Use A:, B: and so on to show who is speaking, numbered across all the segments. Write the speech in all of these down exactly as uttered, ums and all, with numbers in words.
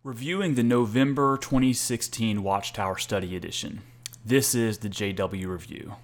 A: Reviewing the November twenty sixteen Watchtower Study Edition. This is the J W Review.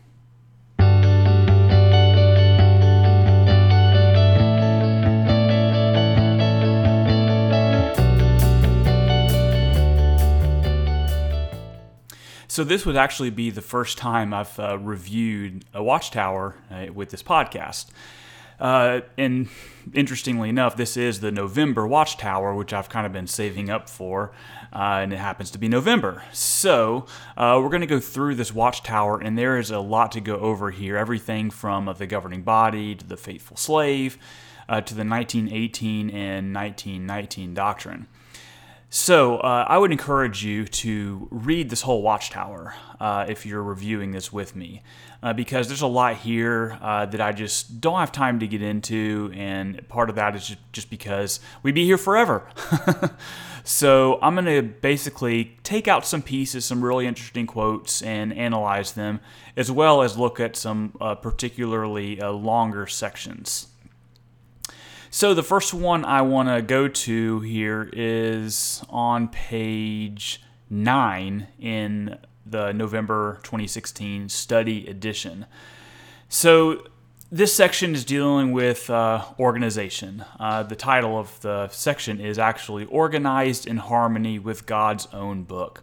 A: So this would actually be the first time I've uh, reviewed a Watchtower uh, with this podcast. Uh, and interestingly enough, this is the November Watchtower, which I've kind of been saving up for, uh, and it happens to be November. So uh, we're going to go through this Watchtower, and there is a lot to go over here. Everything from uh, the governing body to the faithful slave uh, to the nineteen eighteen and nineteen nineteen doctrine. So uh, I would encourage you to read this whole Watchtower uh, if you're reviewing this with me, uh, because there's a lot here uh, that I just don't have time to get into, and part of that is just because we'd be here forever. So I'm going to basically take out some pieces, some really interesting quotes, and analyze them, as well as look at some uh, particularly uh, longer sections. So the first one I want to go to here is on page nine in the November twenty sixteen study edition. So this section is dealing with uh, organization. Uh, the title of the section is actually Organized in Harmony with God's Own Book.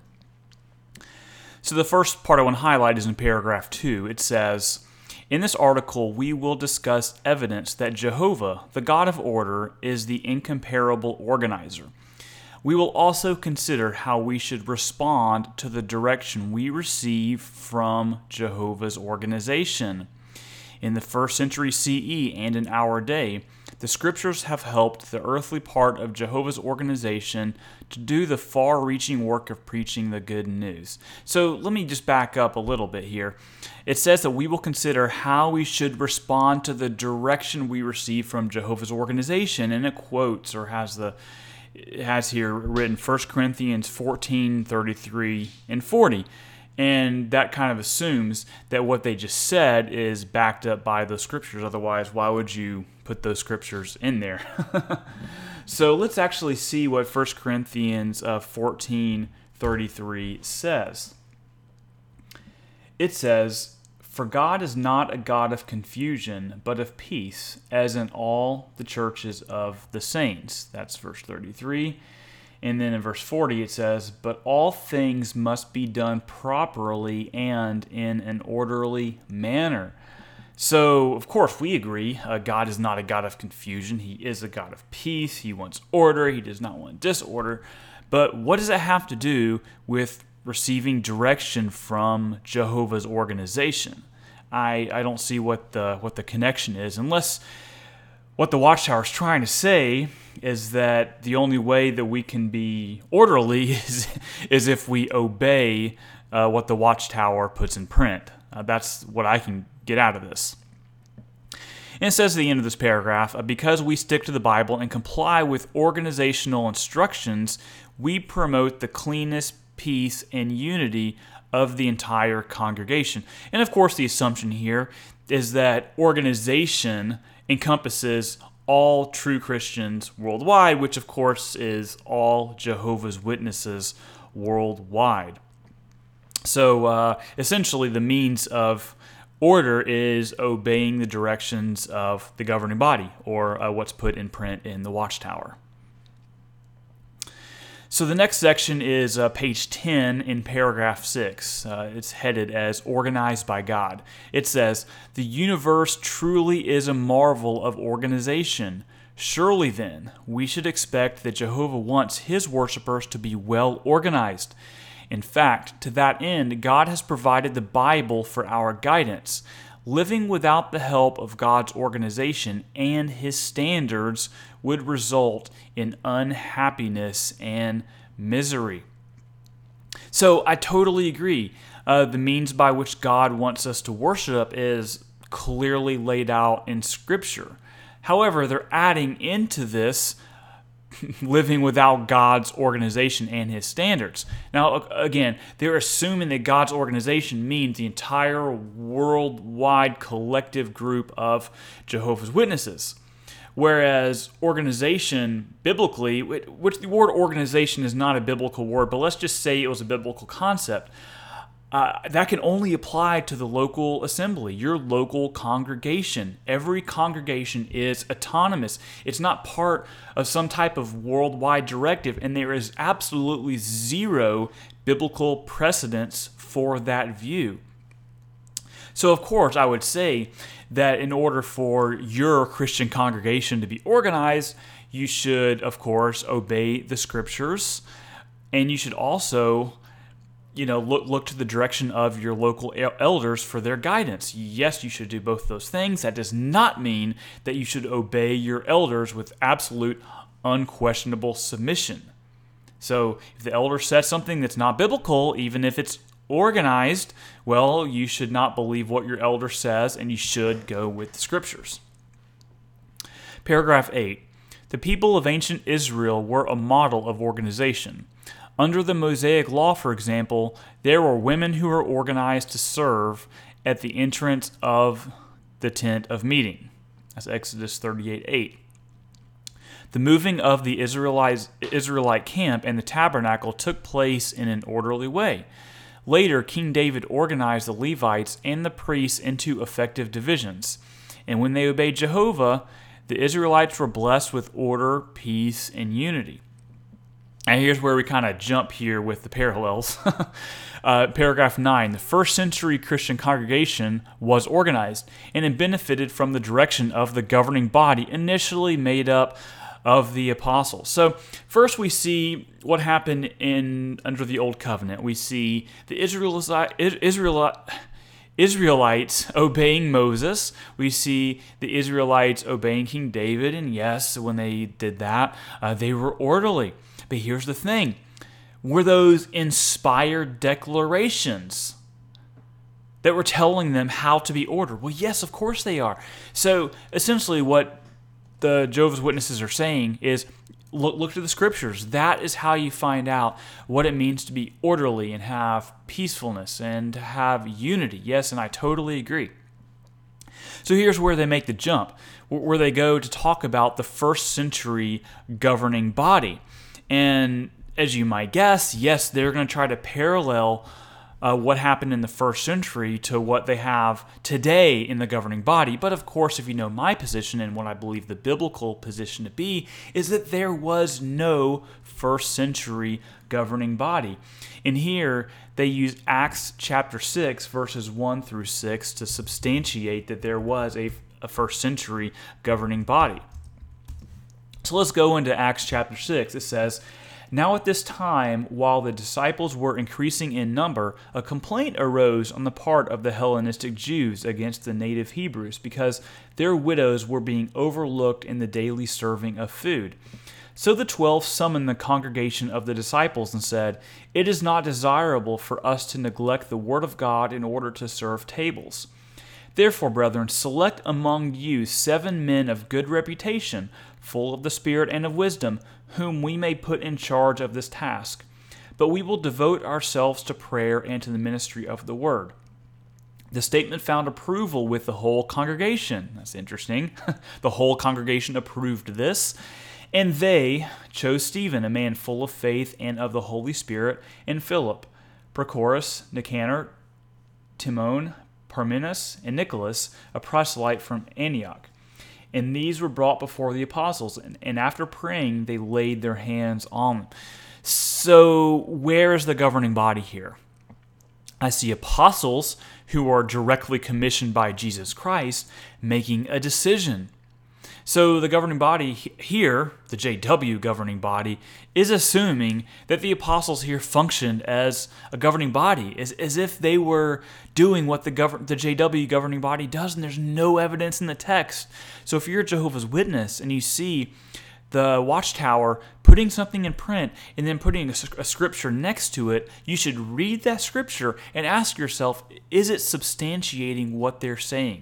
A: So the first part I want to highlight is in paragraph two. It says, "In this article, we will discuss evidence that Jehovah, the God of order, is the incomparable organizer. We will also consider how we should respond to the direction we receive from Jehovah's organization. In the first century C E and in our day, the scriptures have helped the earthly part of Jehovah's organization to do the far-reaching work of preaching the good news." So let me just back up a little bit here. It says that we will consider how we should respond to the direction we receive from Jehovah's organization, and it quotes or has the it has here written First Corinthians fourteen, thirty-three, and forty. And that kind of assumes that what they just said is backed up by the scriptures. Otherwise, why would you put those scriptures in there? So let's actually see what First Corinthians uh, fourteen, thirty-three says. It says, "For God is not a God of confusion, but of peace, as in all the churches of the saints." That's verse thirty-three. And then in verse forty it says, "But all things must be done properly and in an orderly manner." So, of course, we agree uh, God is not a God of confusion. He is a God of peace. He wants order. He does not want disorder. But what does it have to do with receiving direction from Jehovah's organization? I, I don't see what the what the connection is, unless what the Watchtower is trying to say is that the only way that we can be orderly is, is if we obey uh, what the Watchtower puts in print. Uh, that's what I can get out of this. And it says at the end of this paragraph, uh, "Because we stick to the Bible and comply with organizational instructions, we promote the cleanness, peace, and unity of the entire congregation." And of course, the assumption here is that organization encompasses all true Christians worldwide, which of course is all Jehovah's Witnesses worldwide. So uh, essentially the means of order is obeying the directions of the governing body, or uh, what's put in print in the Watchtower. So the next section is uh, page ten in paragraph six. Uh, it's headed as Organized by God. It says, "The universe truly is a marvel of organization. Surely then, we should expect that Jehovah wants his worshipers to be well organized. In fact, to that end, God has provided the Bible for our guidance. Living without the help of God's organization and his standards would result in unhappiness and misery." So I totally agree. Uh, the means by which God wants us to worship is clearly laid out in Scripture. However, they're adding into this living without God's organization and his standards. Now, again, they're assuming that God's organization means the entire worldwide collective group of Jehovah's Witnesses, Whereas organization, biblically, which the word organization is not a biblical word, but let's just say it was a biblical concept, uh, that can only apply to the local assembly, your local congregation. Every congregation is autonomous. It's not part of some type of worldwide directive, and there is absolutely zero biblical precedence for that view. So, of course, I would say that in order for your Christian congregation to be organized, you should, of course, obey the Scriptures, and you should also, you know, look look to the direction of your local elders for their guidance. Yes, you should do both those things. That does not mean that you should obey your elders with absolute, unquestionable submission. So, if the elder says something that's not biblical, even if it's organized, well, you should not believe what your elder says, and you should go with the Scriptures. Paragraph eight. The people of ancient Israel were a model of organization. Under the Mosaic Law, for example, there were women who were organized to serve at the entrance of the tent of meeting. That's Exodus thirty-eight eight. The moving of the Israelites, Israelite camp and the tabernacle took place in an orderly way. Later, King David organized the Levites and the priests into effective divisions. And when they obeyed Jehovah, the Israelites were blessed with order, peace, and unity. And here's where we kind of jump here with the parallels. uh, paragraph nine, the first century Christian congregation was organized, and it benefited from the direction of the governing body initially made up of the apostles. So first we see what happened in under the Old Covenant. We see the Israelites, Israel, Israelites obeying Moses. We see the Israelites obeying King David, and yes, when they did that, uh, they were orderly. But here's the thing. Were those inspired declarations that were telling them how to be ordered? Well, yes, of course they are. So essentially what the Jehovah's Witnesses are saying is, look, look to the Scriptures. That is how you find out what it means to be orderly and have peacefulness and to have unity. Yes, and I totally agree. So here's where they make the jump, where they go to talk about the first century governing body. And as you might guess, yes, they're going to try to parallel uh, what happened in the first century to what they have today in the governing body. But of course, if you know my position and what I believe the biblical position to be, is that there was no first century governing body. And here they use Acts chapter six, verses one through six to substantiate that there was a, a first century governing body. So let's go into Acts chapter six. It says, "Now at this time, while the disciples were increasing in number, a complaint arose on the part of the Hellenistic Jews against the native Hebrews, because their widows were being overlooked in the daily serving of food. So the twelve summoned the congregation of the disciples and said, 'It is not desirable for us to neglect the word of God in order to serve tables. Therefore, brethren, select among you seven men of good reputation, full of the Spirit and of wisdom, whom we may put in charge of this task. But we will devote ourselves to prayer and to the ministry of the word.' The statement found approval with the whole congregation." That's interesting. The whole congregation approved this. "And they chose Stephen, a man full of faith and of the Holy Spirit, and Philip, Prochorus, Nicanor, Timon, Parmenas, and Nicholas, a proselyte from Antioch. And these were brought before the apostles, and, and after praying, they laid their hands on them." So where is the governing body here? I see apostles who are directly commissioned by Jesus Christ making a decision. So the governing body here, the J W governing body, is assuming that the apostles here functioned as a governing body, as, as if they were doing what the, gov- the J W governing body does, and there's no evidence in the text. So if you're a Jehovah's Witness and you see the Watchtower putting something in print and then putting a, a scripture next to it, you should read that scripture and ask yourself, is it substantiating what they're saying?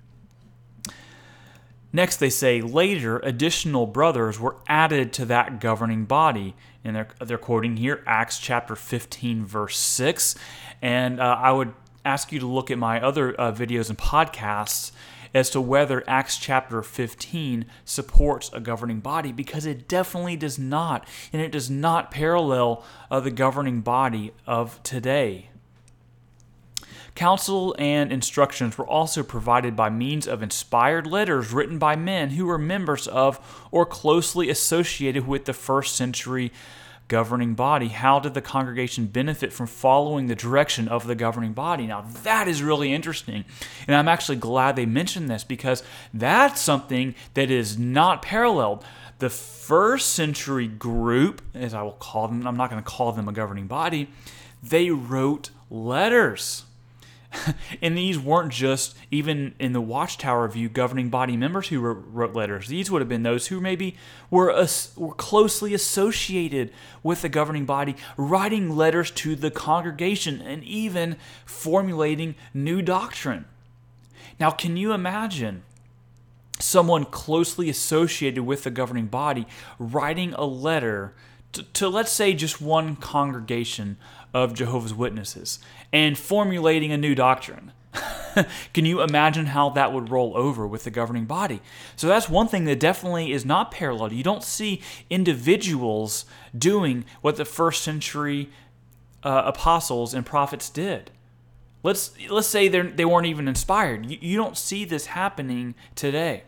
A: Next, they say, later, additional brothers were added to that governing body. And they're, they're quoting here Acts chapter fifteen, verse six. And uh, I would ask you to look at my other uh, videos and podcasts as to whether Acts chapter fifteen supports a governing body, because it definitely does not, and it does not parallel uh, the governing body of today. Counsel and instructions were also provided by means of inspired letters written by men who were members of or closely associated with the first century governing body. How did the congregation benefit from following the direction of the governing body? Now, that is really interesting, and I'm actually glad they mentioned this, because that's something that is not paralleled. The first century group, as I will call them, I'm not going to call them a governing body, they wrote letters. And these weren't just, even in the Watchtower view, governing body members who wrote letters. These would have been those who maybe were, were closely associated with the governing body, writing letters to the congregation and even formulating new doctrine. Now, can you imagine someone closely associated with the governing body writing a letter to, to let's say, just one congregation of Jehovah's Witnesses and formulating a new doctrine? Can you imagine how that would roll over with the governing body? So that's one thing that definitely is not parallel. You don't see individuals doing what the first century uh, apostles and prophets did. Let's let's say they they weren't even inspired. You, you don't see this happening today.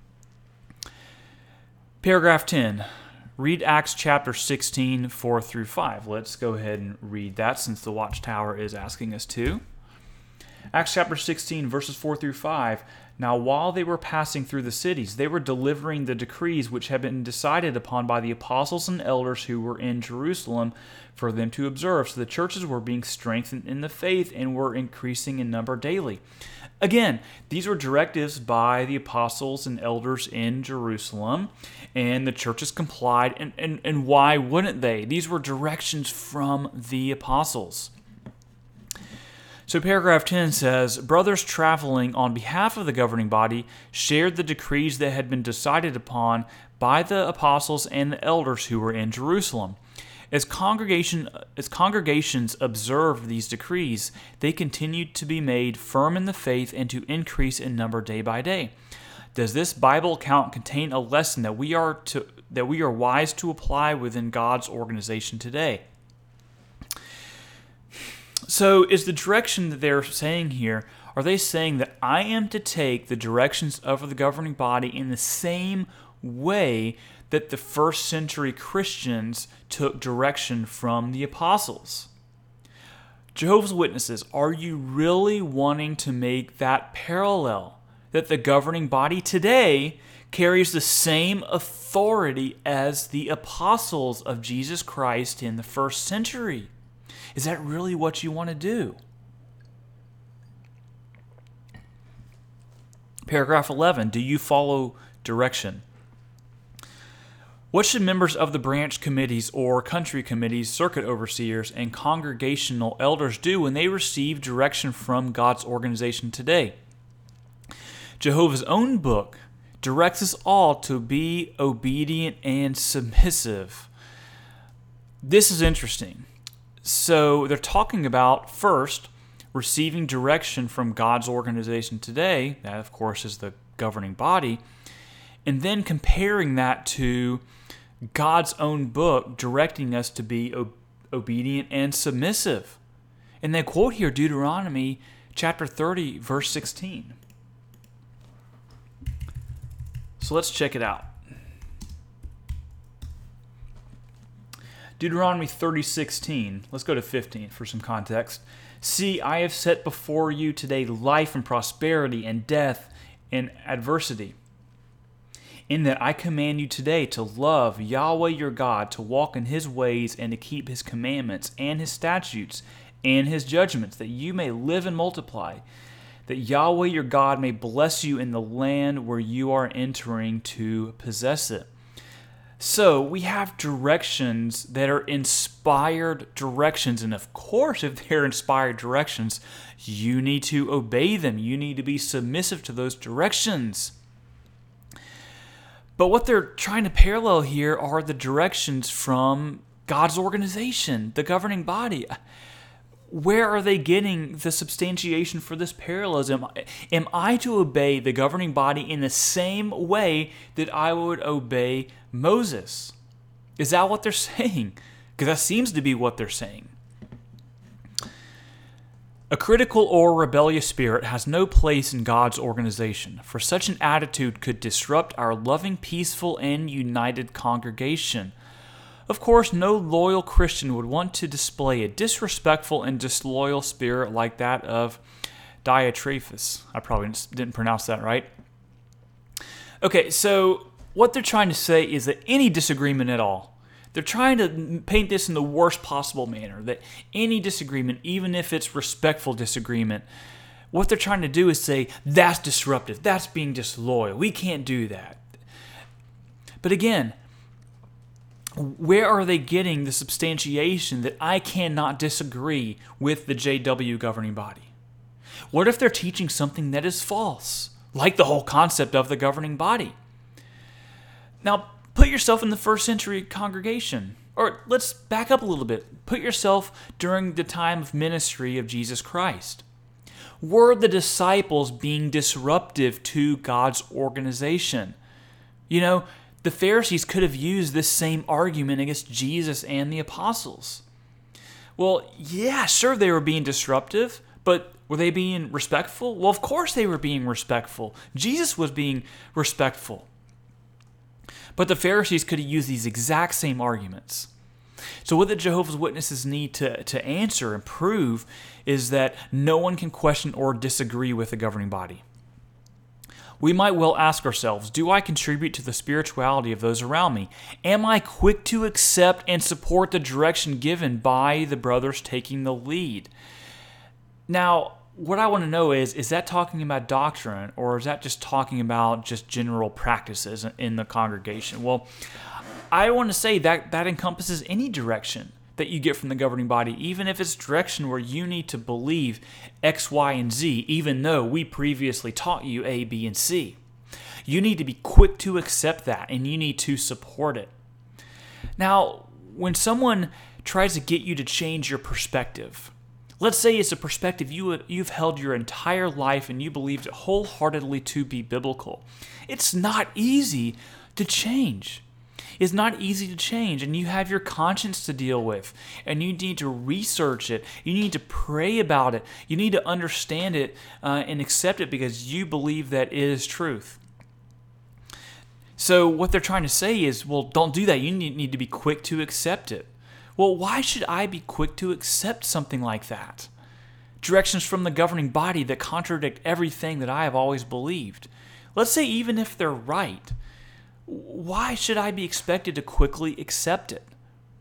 A: Paragraph ten. Read Acts chapter sixteen, four through five. Let's go ahead and read that since the Watchtower is asking us to. Acts chapter sixteen, verses four through five. Now while they were passing through the cities, they were delivering the decrees which had been decided upon by the apostles and elders who were in Jerusalem for them to observe. So the churches were being strengthened in the faith and were increasing in number daily. Again, these were directives by the apostles and elders in Jerusalem, and the churches complied. And, and, and why wouldn't they? These were directions from the apostles. So paragraph ten says, brothers traveling on behalf of the governing body shared the decrees that had been decided upon by the apostles and the elders who were in Jerusalem. As congregation, as congregations observed these decrees, they continued to be made firm in the faith and to increase in number day by day. Does this Bible account contain a lesson that we are to that we are wise to apply within God's organization today? So is the direction that they're saying here, are they saying that I am to take the directions of the governing body in the same way that the first century Christians took direction from the apostles? Jehovah's Witnesses, are you really wanting to make that parallel? That the governing body today carries the same authority as the apostles of Jesus Christ in the first century? Is that really what you want to do? Paragraph eleven, do you follow direction? What should members of the branch committees or country committees, circuit overseers, and congregational elders do when they receive direction from God's organization today? Jehovah's own book directs us all to be obedient and submissive. This is interesting. So they're talking about, first, receiving direction from God's organization today. That, of course, is the governing body. And then comparing that to God's own book directing us to be ob- obedient and submissive. And they quote here Deuteronomy chapter thirty, verse sixteen. So let's check it out. Deuteronomy thirty, sixteen. Let's go to fifteen for some context. See, I have set before you today life and prosperity and death and adversity. In that I command you today to love Yahweh your God, to walk in his ways and to keep his commandments and his statutes and his judgments, that you may live and multiply, that Yahweh your God may bless you in the land where you are entering to possess it. So we have directions that are inspired directions, and of course, if they're inspired directions, you need to obey them. You need to be submissive to those directions. But what they're trying to parallel here are the directions from God's organization, the governing body. where are they getting the substantiation for this parallelism? Am I to obey the governing body in the same way that I would obey Moses? Is that what they're saying? Because that seems to be what they're saying. A critical or rebellious spirit has no place in God's organization, for such an attitude could disrupt our loving, peaceful, and united congregation. Of course, no loyal Christian would want to display a disrespectful and disloyal spirit like that of Diotrephes. I probably didn't pronounce that right. Okay, so what they're trying to say is that any disagreement at all, they're trying to paint this in the worst possible manner, that any disagreement, even if it's respectful disagreement, what they're trying to do is say, that's disruptive, that's being disloyal, we can't do that. But again, where are they getting the substantiation that I cannot disagree with the J W governing body? What if they're teaching something that is false, like the whole concept of the governing body? Now, put yourself in the first century congregation. Or let's back up a little bit. Put yourself during the time of ministry of Jesus Christ. Were the disciples being disruptive to God's organization? You know, the Pharisees could have used this same argument against Jesus and the apostles. Well, yeah, sure, they were being disruptive, but were they being respectful? Well, of course they were being respectful. Jesus was being respectful. But the Pharisees could have used these exact same arguments. So what the Jehovah's Witnesses need to, to answer and prove is that no one can question or disagree with the governing body. We might well ask ourselves, do I contribute to the spirituality of those around me? Am I quick to accept and support the direction given by the brothers taking the lead? Now, what I want to know is, is that talking about doctrine, or is that just talking about just general practices in the congregation? Well, I want to say that that encompasses any direction that you get from the governing body, even if it's direction where you need to believe X, Y, and Z, even though we previously taught you A, B, and C. You need to be quick to accept that, and you need to support it. Now, when someone tries to get you to change your perspective, let's say it's a perspective you, you've held your entire life and you believed it wholeheartedly to be biblical. It's not easy to change. It's not easy to change, and you have your conscience to deal with, and you need to research it. You need to pray about it. You need to understand it uh, and accept it because you believe that it is truth. So what they're trying to say is, well, don't do that. You need, need to be quick to accept it. Well, why should I be quick to accept something like that? Directions from the governing body that contradict everything that I have always believed. Let's say even if they're right, why should I be expected to quickly accept it?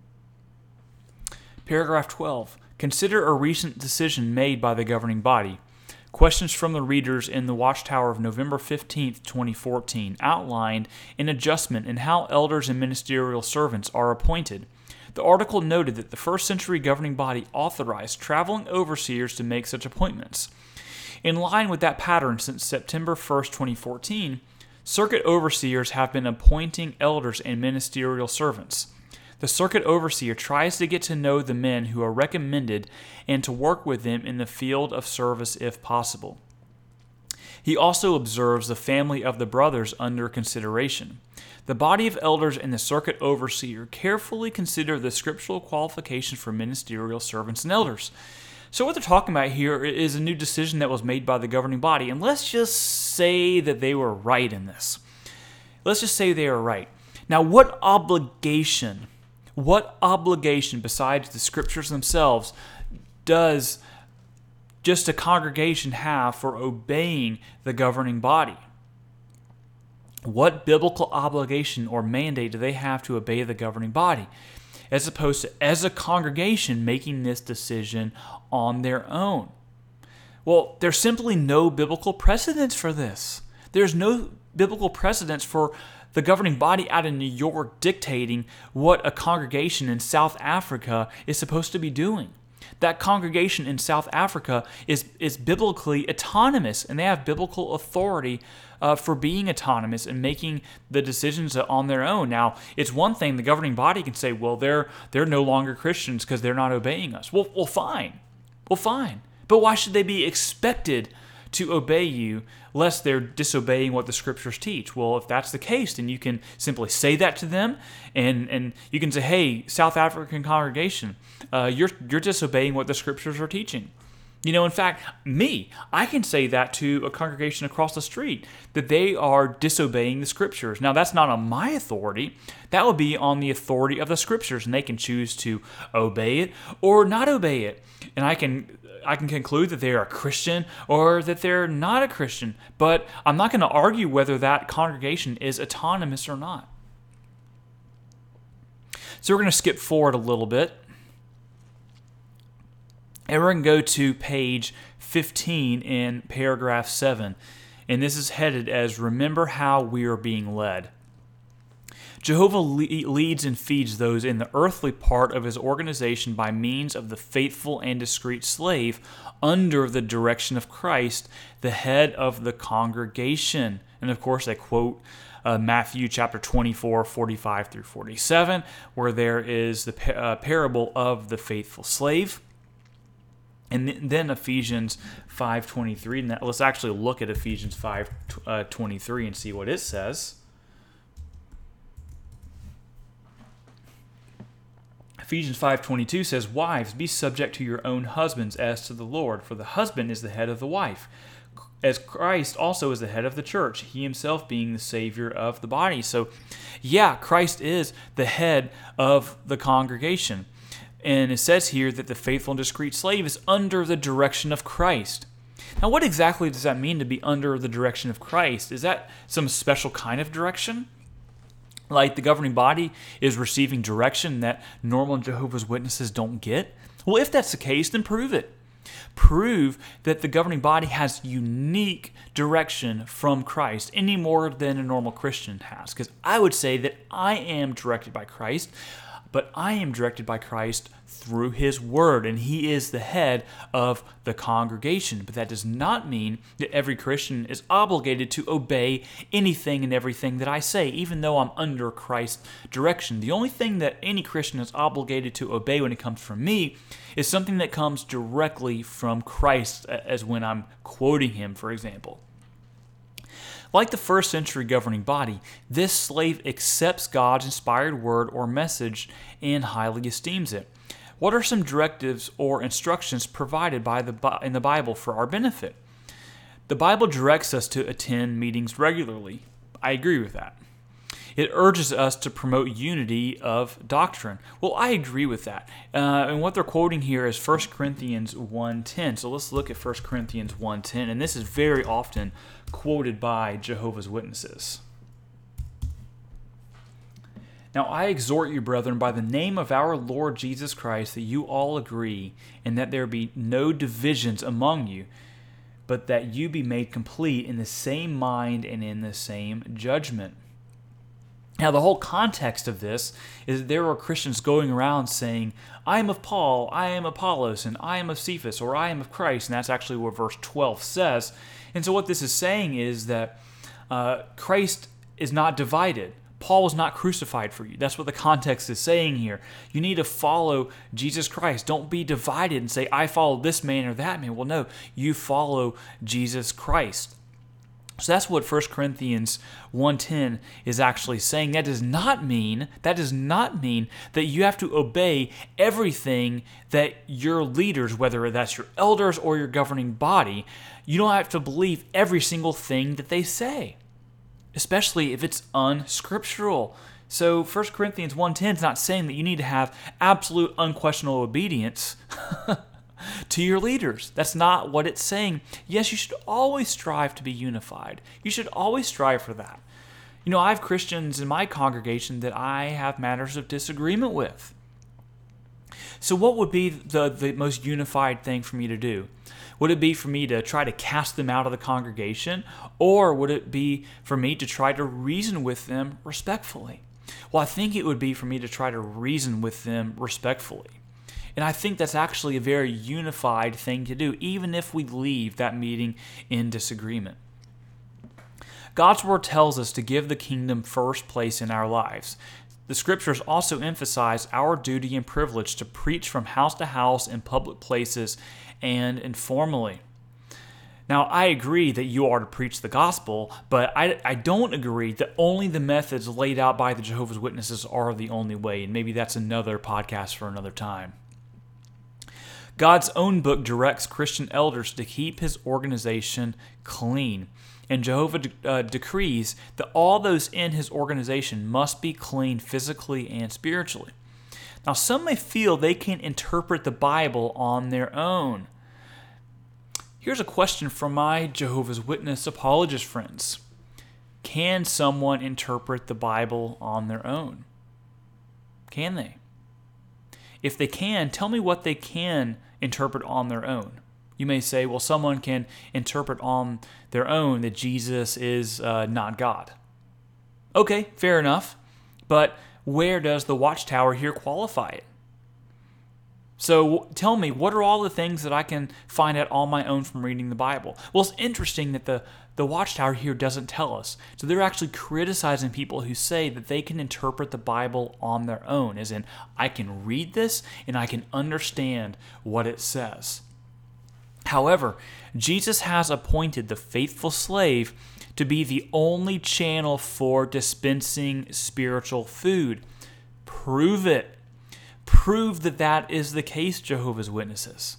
A: Paragraph twelve. Consider a recent decision made by the governing body. Questions from the readers in the Watchtower of November fifteenth, twenty fourteen outlined an adjustment in how elders and ministerial servants are appointed. The article noted that the first century governing body authorized traveling overseers to make such appointments. In line with that pattern since September first, twenty fourteen, circuit overseers have been appointing elders and ministerial servants. The circuit overseer tries to get to know the men who are recommended and to work with them in the field of service if possible. He also observes the family of the brothers under consideration. The body of elders and the circuit overseer carefully consider the scriptural qualifications for ministerial servants and elders. So what they're talking about here is a new decision that was made by the governing body. And let's just say that they were right in this. Let's just say they are right. Now, what obligation, what obligation besides the scriptures themselves does just a congregation have for obeying the governing body? What biblical obligation or mandate do they have to obey the governing body, as opposed to as a congregation making this decision on their own? Well, there's simply no biblical precedence for this. There's no biblical precedence for the governing body out in New York dictating what a congregation in South Africa is supposed to be doing. That congregation in South Africa is, is biblically autonomous, and they have biblical authority uh, for being autonomous and making the decisions on their own. Now, it's one thing the governing body can say, well, they're they're no longer Christians because they're not obeying us. Well, well, fine. Well, fine. But why should they be expected to obey you lest they're disobeying what the Scriptures teach? Well, if that's the case, then you can simply say that to them, and, and you can say, hey, South African congregation, uh, you're you're disobeying what the Scriptures are teaching. You know, in fact, me, I can say that to a congregation across the street, that they are disobeying the Scriptures. Now, that's not on my authority. That would be on the authority of the Scriptures, and they can choose to obey it or not obey it. And I can I can conclude that they're a Christian or that they're not a Christian, but I'm not going to argue whether that congregation is autonomous or not. So we're going to skip forward a little bit. And we're going to go to page fifteen in paragraph seven. And this is headed as Remember How We Are Being Led. Jehovah le- leads and feeds those in the earthly part of his organization by means of the faithful and discreet slave under the direction of Christ, the head of the congregation. And of course, I quote uh, Matthew chapter twenty-four, forty-five through forty-seven, where there is the pa- uh, parable of the faithful slave. And then Ephesians five twenty-three. Now let's actually look at Ephesians five twenty-three and see what it says. Ephesians five twenty-two says, "Wives, be subject to your own husbands as to the Lord, for the husband is the head of the wife, as Christ also is the head of the church, he himself being the Savior of the body." So, yeah, Christ is the head of the congregation. And it says here that the faithful and discreet slave is under the direction of Christ. Now, what exactly does that mean to be under the direction of Christ? Is that some special kind of direction? Like the governing body is receiving direction that normal Jehovah's Witnesses don't get? Well, if that's the case, then prove it. Prove that the governing body has unique direction from Christ any more than a normal Christian has. Because I would say that I am directed by Christ, but I am directed by Christ through his word, and he is the head of the congregation. But that does not mean that every Christian is obligated to obey anything and everything that I say, even though I'm under Christ's direction. The only thing that any Christian is obligated to obey when it comes from me is something that comes directly from Christ, as when I'm quoting him, for example. Like the first century governing body, this slave accepts God's inspired word or message and highly esteems it. What are some directives or instructions provided by the in the Bible for our benefit? The Bible directs us to attend meetings regularly. I agree with that. It urges us to promote unity of doctrine. Well, I agree with that. Uh, and what they're quoting here is First Corinthians one ten. So let's look at First Corinthians one ten. And this is very often quoted by Jehovah's Witnesses. "Now I exhort you, brethren, by the name of our Lord Jesus Christ, that you all agree, and that there be no divisions among you, but that you be made complete in the same mind and in the same judgment." Now, the whole context of this is that there are Christians going around saying, "I am of Paul, I am Apollos, and I am of Cephas," or "I am of Christ," and that's actually what verse twelve says. And so what this is saying is that uh, Christ is not divided. Paul was not crucified for you. That's what the context is saying here. You need to follow Jesus Christ. Don't be divided and say, "I follow this man or that man." Well, no, you follow Jesus Christ. So that's what First Corinthians one ten is actually saying. That does not mean, that does not mean that you have to obey everything that your leaders, whether that's your elders or your governing body, you don't have to believe every single thing that they say, especially if it's unscriptural. So First Corinthians one ten is not saying that you need to have absolute unquestionable obedience to your leaders. That's not what it's saying. Yes, you should always strive to be unified. You should always strive for that. You know, I have Christians in my congregation that I have matters of disagreement with. So what would be the, the most unified thing for me to do? Would it be for me to try to cast them out of the congregation? Or would it be for me to try to reason with them respectfully? Well, I think it would be for me to try to reason with them respectfully. And I think that's actually a very unified thing to do, even if we leave that meeting in disagreement. God's word tells us to give the kingdom first place in our lives. The Scriptures also emphasize our duty and privilege to preach from house to house in public places and informally. Now, I agree that you are to preach the gospel, but I, I don't agree that only the methods laid out by the Jehovah's Witnesses are the only way, and maybe that's another podcast for another time. God's own book directs Christian elders to keep his organization clean, and Jehovah de- uh, decrees that all those in his organization must be clean physically and spiritually. Now, some may feel they can interpret the Bible on their own. Here's a question from my Jehovah's Witness apologist friends. Can someone interpret the Bible on their own? Can they? If they can, tell me what they can interpret on their own. You may say, well, someone can interpret on their own that Jesus is uh, not God. Okay, fair enough. But where does the Watchtower here qualify it? So tell me, what are all the things that I can find out on my own from reading the Bible? Well, it's interesting that the, the Watchtower here doesn't tell us. So they're actually criticizing people who say that they can interpret the Bible on their own, as in, I can read this and I can understand what it says. However, Jesus has appointed the faithful slave to be the only channel for dispensing spiritual food. Prove it. Prove that that is the case, Jehovah's Witnesses.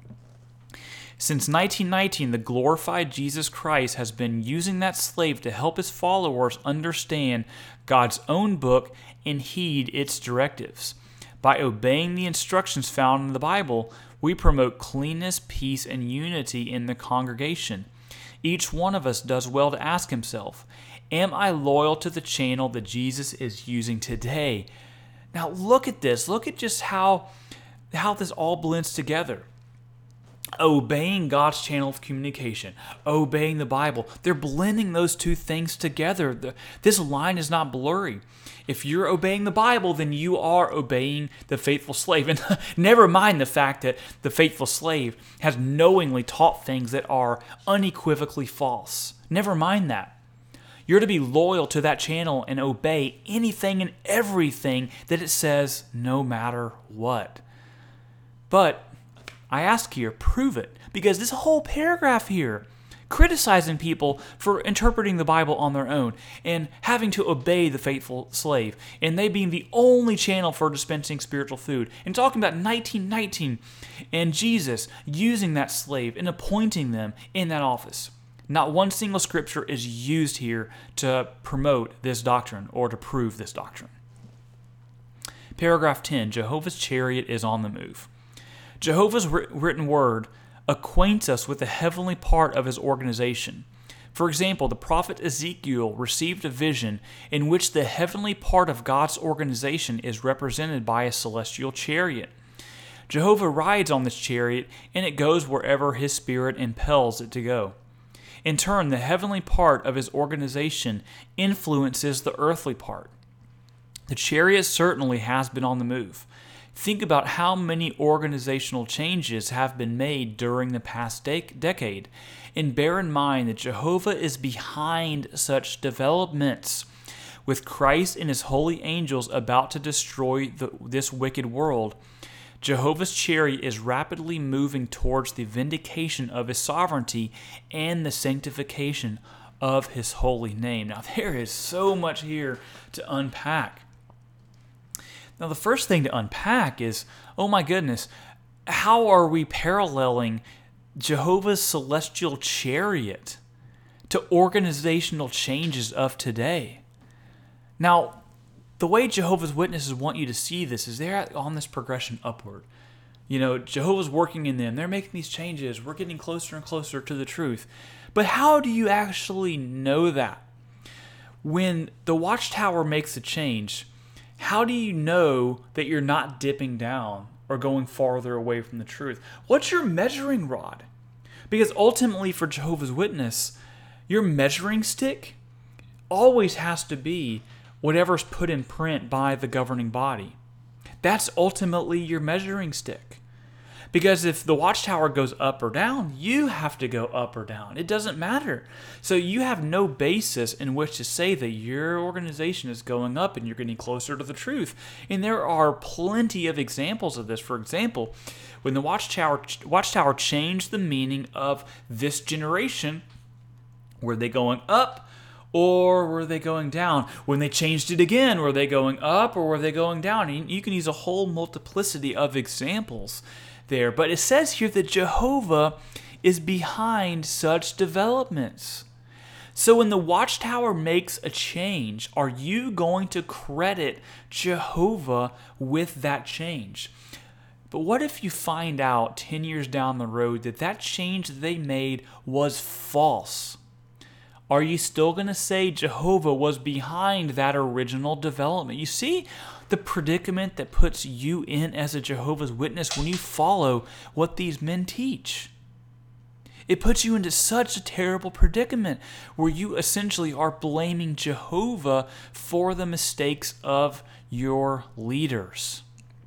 A: Since nineteen nineteen, the glorified Jesus Christ has been using that slave to help his followers understand God's own book and heed its directives. By obeying the instructions found in the Bible, we promote cleanness, peace, and unity in the congregation. Each one of us does well to ask himself, am I loyal to the channel that Jesus is using today? Now look at this. Look at just how, how this all blends together. Obeying God's channel of communication, obeying the Bible. They're blending those two things together. The, this line is not blurry. If you're obeying the Bible, then you are obeying the faithful slave. And never mind the fact that the faithful slave has knowingly taught things that are unequivocally false. Never mind that. You're to be loyal to that channel and obey anything and everything that it says, no matter what. But I ask here, prove it. Because this whole paragraph here, criticizing people for interpreting the Bible on their own and having to obey the faithful slave, and they being the only channel for dispensing spiritual food, and talking about nineteen nineteen and Jesus using that slave and appointing them in that office. Not one single scripture is used here to promote this doctrine or to prove this doctrine. Paragraph ten, Jehovah's chariot is on the move. Jehovah's written word acquaints us with the heavenly part of his organization. For example, the prophet Ezekiel received a vision in which the heavenly part of God's organization is represented by a celestial chariot. Jehovah rides on this chariot, and it goes wherever his spirit impels it to go. In turn, the heavenly part of his organization influences the earthly part. The chariot certainly has been on the move. Think about how many organizational changes have been made during the past de- decade, and bear in mind that Jehovah is behind such developments. With Christ and his holy angels about to destroy the, this wicked world, Jehovah's chariot is rapidly moving towards the vindication of his sovereignty and the sanctification of his holy name. Now, there is so much here to unpack. Now, the first thing to unpack is, oh my goodness, how are we paralleling Jehovah's celestial chariot to organizational changes of today? Now, the way Jehovah's Witnesses want you to see this is they're on this progression upward. You know, Jehovah's working in them. They're making these changes. We're getting closer and closer to the truth. But how do you actually know that? When the Watchtower makes a change, how do you know that you're not dipping down or going farther away from the truth? What's your measuring rod? Because ultimately for Jehovah's Witness, your measuring stick always has to be whatever's put in print by the governing body. That's ultimately your measuring stick. Because if the watchtower goes up or down, you have to go up or down. It doesn't matter. So you have no basis in which to say that your organization is going up and you're getting closer to the truth. And there are plenty of examples of this. For example, when the watchtower watchtower changed the meaning of this generation, were they going up or were they going down? When they changed it again, were they going up or were they going down? And you can use a whole multiplicity of examples there. But it says here that Jehovah is behind such developments. So when the watchtower makes a change, are you going to credit Jehovah with that change? But what if you find out ten years down the road that that change that they made was false? Are you still going to say Jehovah was behind that original development? You see the predicament that puts you in as a Jehovah's Witness when you follow what these men teach. It puts you into such a terrible predicament where you essentially are blaming Jehovah for the mistakes of your leaders.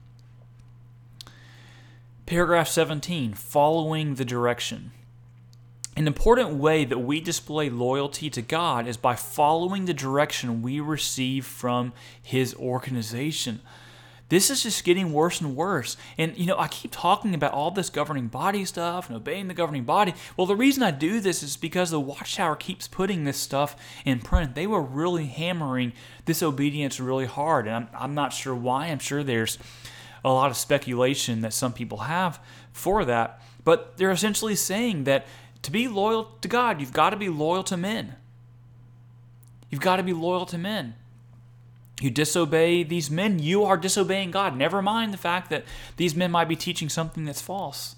A: Paragraph seventeen, following the direction. An important way that we display loyalty to God is by following the direction we receive from His organization. This is just getting worse and worse. And, you know, I keep talking about all this governing body stuff and obeying the governing body. Well, the reason I do this is because the Watchtower keeps putting this stuff in print. They were really hammering this obedience really hard. And I'm, I'm not sure why. I'm sure there's a lot of speculation that some people have for that. But they're essentially saying that to be loyal to God, you've got to be loyal to men. You've got to be loyal to men. You disobey these men, you are disobeying God. Never mind the fact that these men might be teaching something that's false.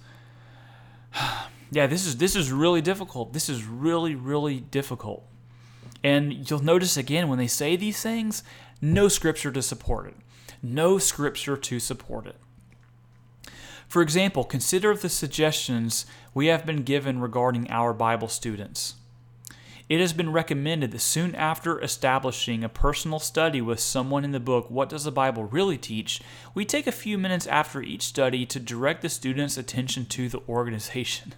A: Yeah, this is this is really difficult. This is really, really difficult. And you'll notice again, when they say these things, no scripture to support it. No scripture to support it. For example, consider the suggestions we have been given regarding our Bible students. It has been recommended that soon after establishing a personal study with someone in the book, What Does the Bible Really Teach?, we take a few minutes after each study to direct the student's attention to the organization.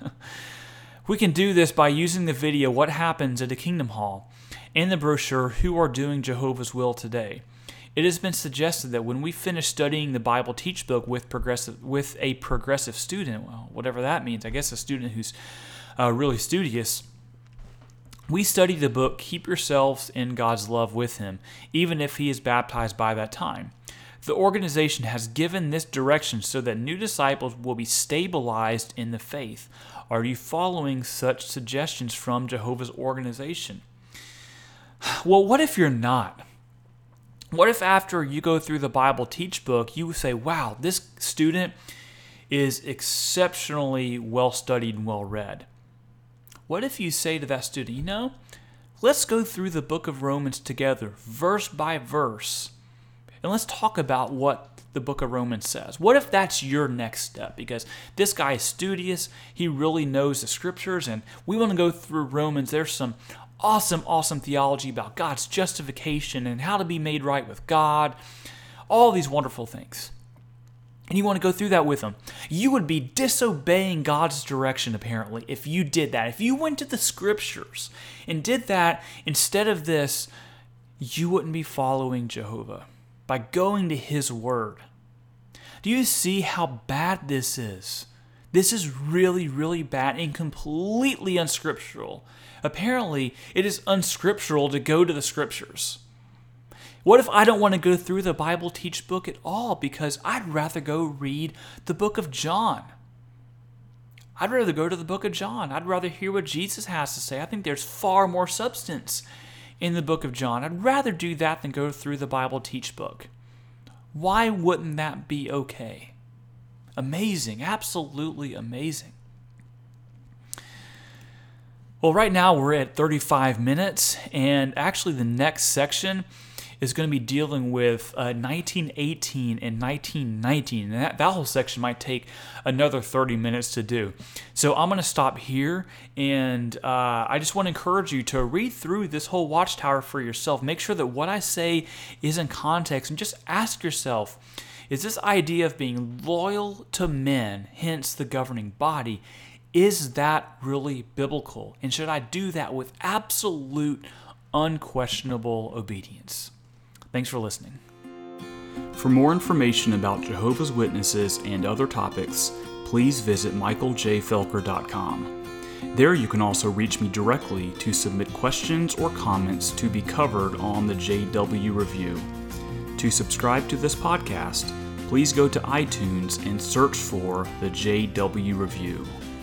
A: We can do this by using the video, What Happens at a Kingdom Hall, and the brochure, Who Are Doing Jehovah's Will Today. It has been suggested that when we finish studying the Bible Teach book with progressive with a progressive student, well, whatever that means, I guess a student who's uh, really studious, we study the book, Keep Yourselves in God's Love with Him, even if he is baptized by that time. The organization has given this direction so that new disciples will be stabilized in the faith. Are you following such suggestions from Jehovah's organization? Well, what if you're not? What if after you go through the Bible Teach book, you say, wow, this student is exceptionally well studied and well read? What if you say to that student, you know, let's go through the book of Romans together, verse by verse, and let's talk about what the book of Romans says. What if that's your next step? Because this guy is studious, he really knows the scriptures, and we want to go through Romans. There's some awesome, awesome theology about God's justification and how to be made right with God, all these wonderful things. And you want to go through that with them. You would be disobeying God's direction, apparently, if you did that. If you went to the scriptures and did that instead of this, you wouldn't be following Jehovah by going to His Word. Do you see how bad this is? This is really, really bad and completely unscriptural. Apparently, it is unscriptural to go to the scriptures. What if I don't want to go through the Bible Teach book at all because I'd rather go read the book of John? I'd rather go to the book of John. I'd rather hear what Jesus has to say. I think there's far more substance in the book of John. I'd rather do that than go through the Bible Teach book. Why wouldn't that be okay? Amazing, absolutely amazing. Well, right now we're at thirty-five minutes, and actually the next section is going to be dealing with uh, nineteen eighteen and nineteen nineteen, and that, that whole section might take another thirty minutes to do. So I'm going to stop here, and uh, I just want to encourage you to read through this whole Watchtower for yourself. Make sure that what I say is in context, and just ask yourself, is this idea of being loyal to men, hence the governing body. Is that really biblical? And should I do that with absolute, unquestionable obedience? Thanks for listening. For more information about Jehovah's Witnesses and other topics, please visit michael j felker dot com. There you can also reach me directly to submit questions or comments to be covered on the J W Review. To subscribe to this podcast, please go to iTunes and search for the J W Review.